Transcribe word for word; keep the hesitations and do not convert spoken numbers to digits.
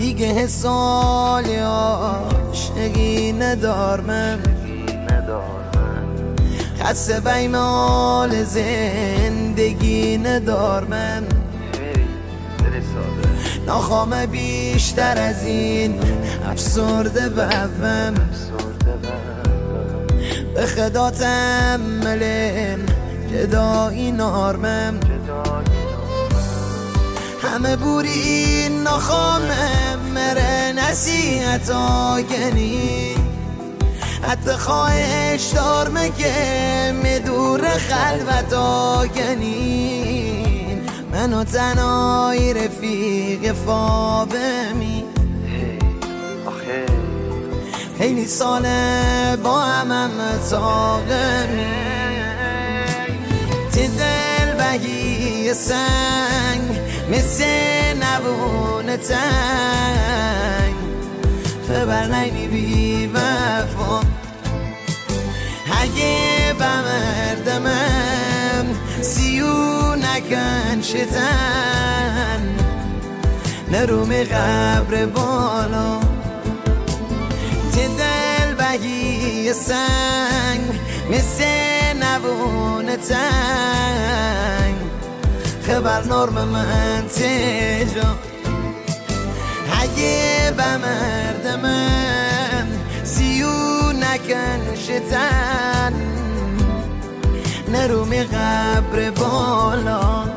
دیگه حسالی عاشقی ندارمم خسته بیمال زندگی ندارمم ناخوام بیشتر از این افسرده ببم به خدا تملم جدایی نارمم همه بوری ناخوامم مره نصیحت آگنی حتی خواهش دار مگه میدور خلوت آگنین منو تنهای رفیق فابمی خیلی ساله با همم تاقمی تی دل بگی سنگ مثل نبونه تنگ خبر نینی بی وفا اگه بمردمم سیو نکن شتن نروم قبر بالا تی دل بگی سنگ مثل نبونه تنگ خبر نرم من تجا اگه بمردمم سیو نکن شتن نروم قبر بالا